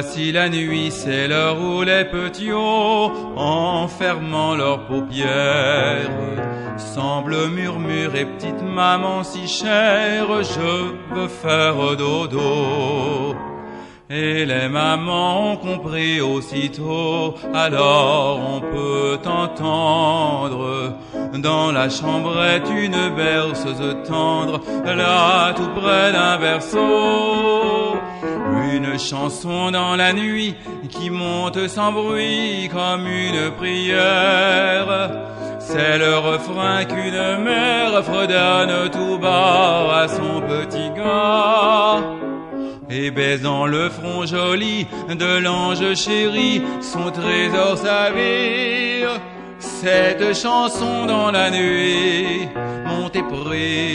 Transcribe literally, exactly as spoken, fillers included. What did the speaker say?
Voici la nuit, c'est l'heure où les petits hauts, en fermant leurs paupières, semblent murmurer petite maman si chère, je veux faire dodo. Et les mamans ont compris aussitôt, alors on peut entendre dans la chambrette une berceuse tendre, là tout près d'un berceau. Une chanson dans la nuit qui monte sans bruit comme une prière. C'est le refrain qu'une mère fredonne tout bas à son petit gars. Et baisant le front joli de l'ange chéri, son trésor s'avire. Cette chanson dans la nuit monte et prie.